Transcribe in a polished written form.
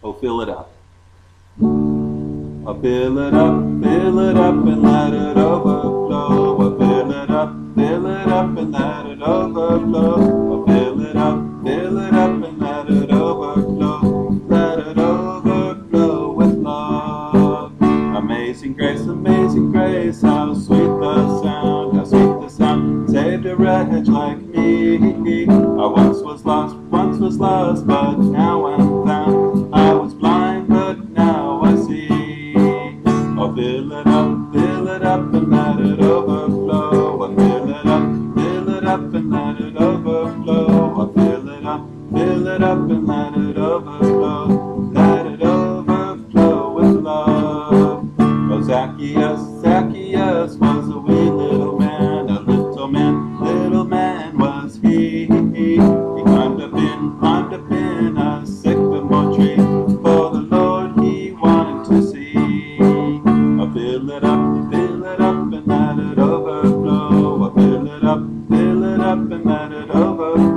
Oh, fill it up. Oh, fill it up and let it overflow. Oh, fill it up and let it overflow. Oh, fill it up and let it overflow. Let it overflow with love. Amazing grace, how sweet the sound, saved a wretch like me. I once was lost, but now I'm found. I was blind, but now I see. Oh, fill it up and let it overflow. Oh, fill it up and let it overflow. Oh, fill it up and let it overflow. Let it overflow with love. Oh, Zacchaeus was a wee little man, little man was he. He climbed up in a sycamore tree, for the Lord he wanted to see. Oh, fill it up and let it overflow. Oh, fill it up and let it overflow.